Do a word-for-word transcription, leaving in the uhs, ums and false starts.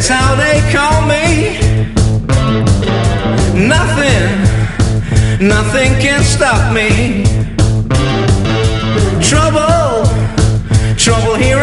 how they call me. Nothing, nothing can stop me. Trouble, trouble here